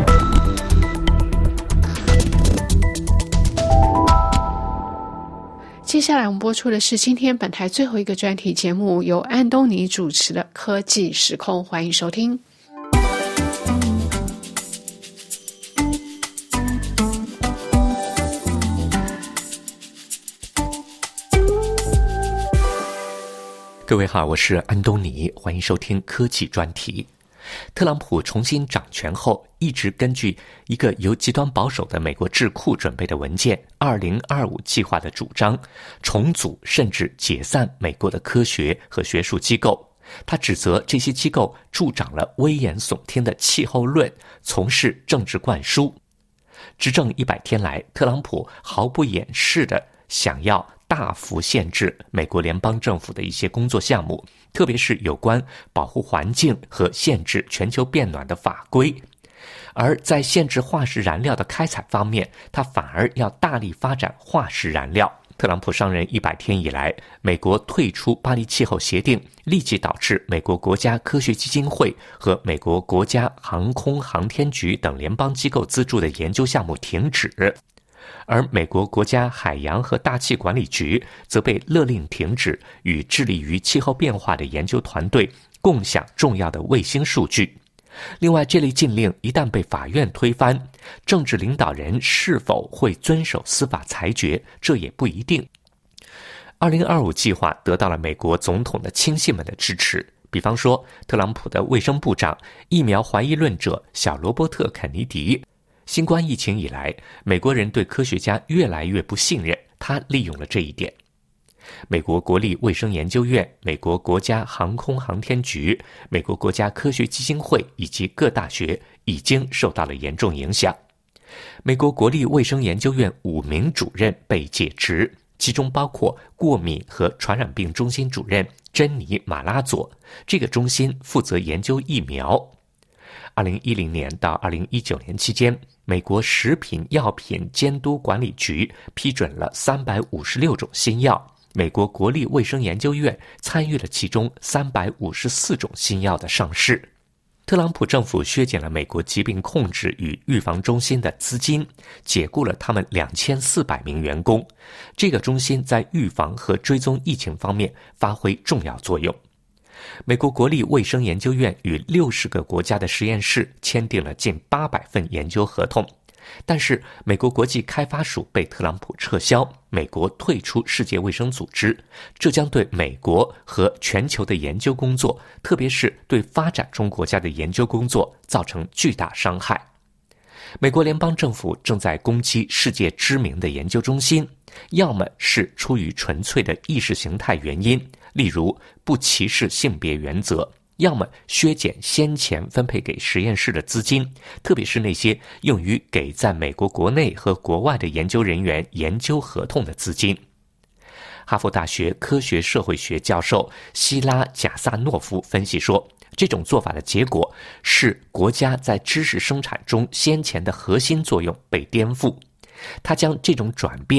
接下来我们播出的是今天本台最后一个专题节目，由安东尼主持的科技时空，欢迎收听。 各位好，我是安东尼，欢迎收听科技专题。特朗普重新掌权后，一直根据一个由极端保守的美国智库准备的文件二零二五计划的主张，重组甚至解散美国的科学和学术机构。他指责这些机构助长了危言耸听的气候论，从事政治灌输。执政一百天来，特朗普毫不掩饰地想要大幅限制美国联邦政府的一些工作项目，特别是有关保护环境和限制全球变暖的法规。而在限制化石燃料的开采方面，他反而要大力发展化石燃料。特朗普上任一百天以来，美国退出巴黎气候协定，立即导致美国国家科学基金会和美国国家航空航天局等联邦机构资助的研究项目停止。而美国国家海洋和大气管理局则被勒令停止与致力于气候变化的研究团队共享重要的卫星数据。另外，这类禁令一旦被法院推翻，政治领导人是否会遵守司法裁决，这也不一定。二零二五计划得到了美国总统的亲信们的支持，比方说特朗普的卫生部长、疫苗怀疑论者小罗伯特·肯尼迪。新冠疫情以来，美国人对科学家越来越不信任，他利用了这一点。美国国立卫生研究院、美国国家航空航天局、美国国家科学基金会以及各大学已经受到了严重影响。美国国立卫生研究院五名主任被解职，其中包括过敏和传染病中心主任珍妮·马拉佐，这个中心负责研究疫苗。二零一零年到二零一九年期间，美国食品药品监督管理局批准了三百五十六种新药，美国国立卫生研究院参与了其中三百五十四种新药的上市。特朗普政府削减了美国疾病控制与预防中心的资金，解雇了他们两千四百名员工。这个中心在预防和追踪疫情方面发挥重要作用。美国国立卫生研究院与六十个国家的实验室签订了近八百份研究合同，但是美国国际开发署被特朗普撤销，美国退出世界卫生组织，这将对美国和全球的研究工作，特别是对发展中国家的研究工作造成巨大伤害。美国联邦政府正在攻击世界知名的研究中心，要么是出于纯粹的意识形态原因，例如不歧视性别原则，要么削减先前分配给实验室的资金，特别是那些用于给在美国国内和国外的研究人员研究合同的资金。哈佛大学科学社会学教授希拉·贾萨诺夫分析说，这种做法的结果是国家在知识生产中先前的核心作用被颠覆。他将这种转变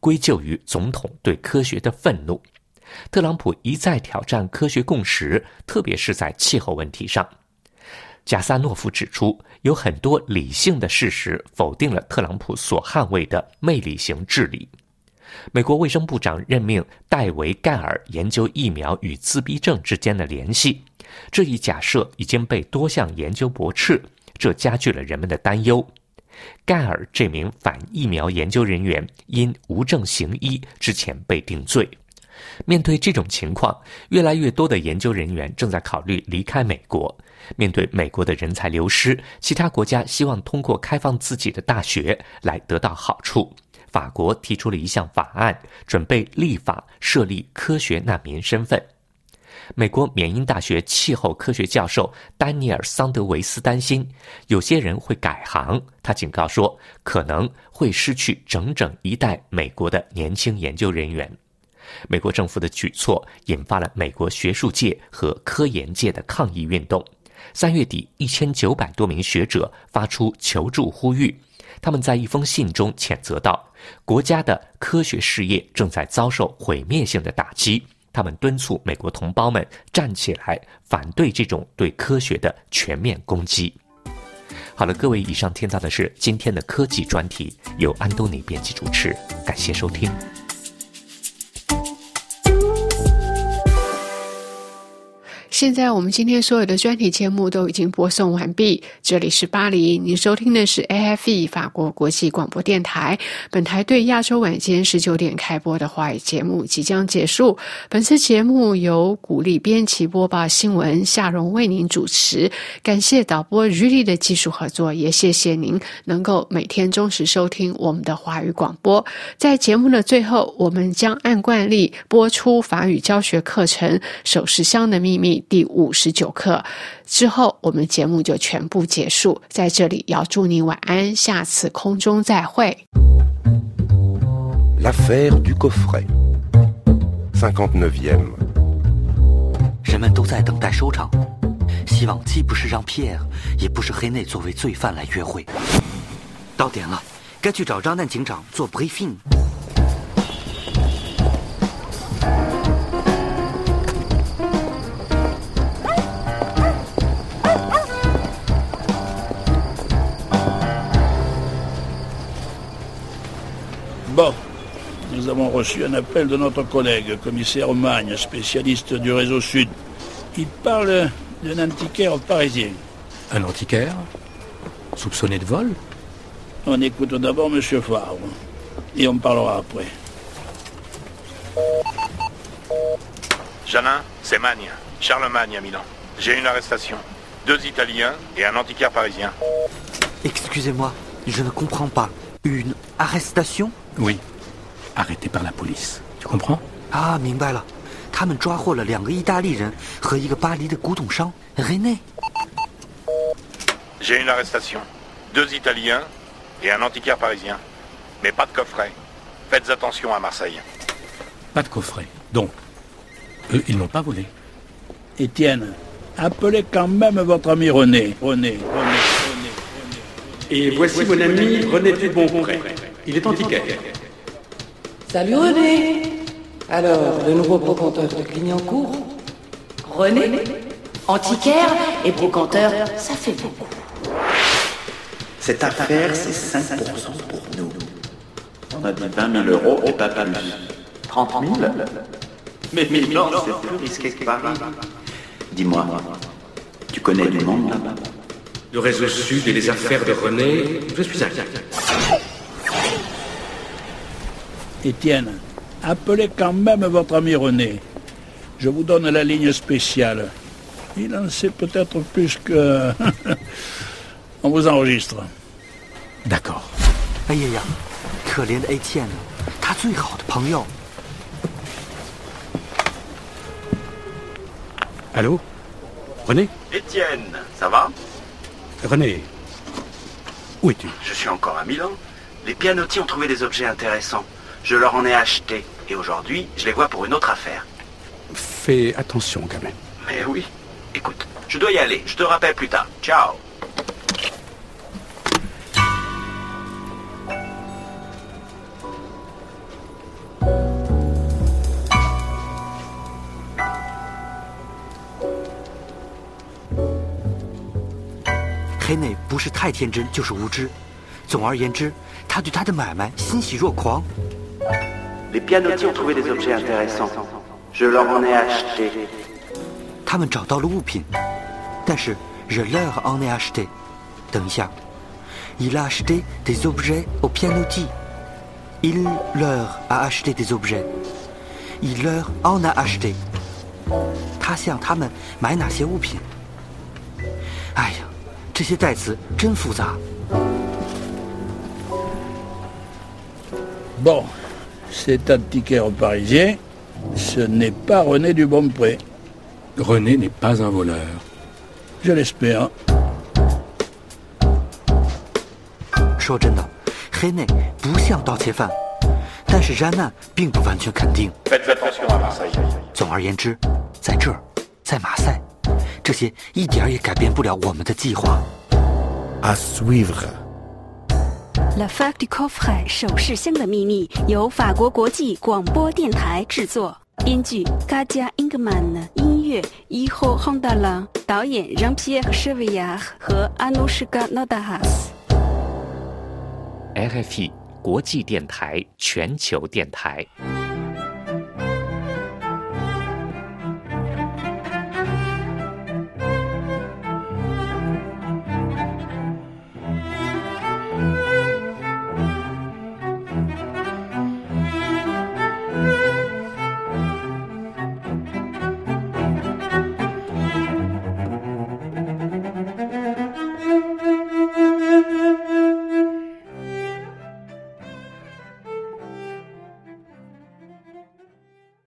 归咎于总统对科学的愤怒。特朗普一再挑战科学共识，特别是在气候问题上。加萨诺夫指出，有很多理性的事实否定了特朗普所捍卫的魅力型治理。美国卫生部长任命戴维·盖尔研究疫苗与自闭症之间的联系，这一假设已经被多项研究驳斥，这加剧了人们的担忧。盖尔这名反疫苗研究人员因无证行医之前被定罪。面对这种情况，越来越多的研究人员正在考虑离开美国。面对美国的人才流失，其他国家希望通过开放自己的大学来得到好处。法国提出了一项法案，准备立法设立科学难民身份。美国缅因大学气候科学教授丹尼尔·桑德维斯担心，有些人会改行。他警告说，可能会失去整整一代美国的年轻研究人员。美国政府的举措引发了美国学术界和科研界的抗议运动。三月底，一千九百多名学者发出求助呼吁。他们在一封信中谴责道，国家的科学事业正在遭受毁灭性的打击。他们敦促美国同胞们站起来，反对这种对科学的全面攻击。好了，各位，以上听到的是今天的科技专题，由安东尼编辑主持，感谢收听。 现在我们今天所有的专题节目都已经播送完毕，这里是巴黎，您收听的是 A F E 法国国际广播电台。本台对亚洲晚间十九点开播的华语节目即将结束。本次节目由鼓励编辑播报新闻，夏蓉为您主持。感谢导播余力的技术合作，也谢谢您能够每天忠实收听我们的华语广播。在节目的最后，我们将按惯例播出法语教学课程《首饰箱的秘密》第五十九课，之后我们节目就全部结束。在这里要祝你晚安，下次空中再会。 L'affaire du coffret cinquante-neuvième 人们都在等待收场，希望既不是让皮埃尔，也不是黑内作为罪犯来约会。到点了，该去找张旦警长做 briefing。 Bon, nous avons reçu un appel de notre collègue, commissaire Magne, spécialiste du réseau Sud. Il parle d'un antiquaire parisien. Un antiquaire? Soupçonné de vol? On écoute d'abord M. Favre, et on parlera après. Janin, c'est Magne, Charlemagne à Milan. J'ai une arrestation. Deux Italiens et un antiquaire parisien. Excusez-moi, je ne comprends pas. Une arrestation? Oui, arrêté par la police. Tu comprends? 啊，明白了，他们抓获了两个意大利人和一个巴黎的古董商 René。 J'ai une arrestation. Deux Italiens et un antiquaire parisien. Mais pas de coffret. Faites attention à Marseille. Pas de coffret. Donc, eux, ils n'ont pas volé. Étienne, appelez quand même votre ami René. René, René, René. Et voici mon ami René Dubonpré. Il est antiquaire. Salut René. Alors, le nouveau brocanteur de Clignancourt? René, antiquaire et brocanteur, ça fait beaucoup. Cette affaire, c'est cinq pour cent pour nous. On a dit vingt mille euros et pas plus. trente mille? Mais Milan, c'est plus risqué que Paris. Dis-moi, tu connais du monde là-bas? Le réseau Sud et les affaires de René, je suis inquiet. Étienne, appelez quand même votre ami René. Je vous donne la ligne spéciale. Il en sait peut-être plus que... On vous enregistre. D'accord. 哎呀呀，可怜的 Etienne， 他最好的朋友。 Allô? René? Étienne, ça va? René, où es-tu? Je suis encore à Milan. Les pianotiers ont trouvé des objets intéressants. Je leur en ai acheté. Et aujourd'hui, je les vois pour une autre affaire. Fais attention quand même. Mais oui. Écoute, je dois y aller. Je te rappelle plus tard. Ciao. 黑内不是太天真，就是无知。总而言之，他对他的买卖欣喜若狂。 Les pianotiers ont trouvé des objets intéressants. Je leur en ai acheté. 他们找到了物品，但是 je leur en ai acheté。等一下 ，il a acheté des objets au pianotier. Il leur a acheté des objets. Il leur en a acheté. 他向他们买哪些物品？哎呀，这些代词真复杂。 Bon, cet antiquaire parisien, ce n'est pas René Dubompré. René n'est pas un voleur. Je l'espère. 说真的，黑内不像盗窃犯，但是詹难并不完全肯定。 Faites attention à Marseille. 总而言之，在这儿，在马赛，这些一点也改变不了我们的计划。 À suivre. L'affaire du coffret 首饰箱的秘密由法国国际广播电台制作，编剧 Katia Ingman， 音乐 Iho Hondala， 导演 Jean-Pierre Chevillard 和 Anushka Nodahas。F F I 国际电台，全球电台。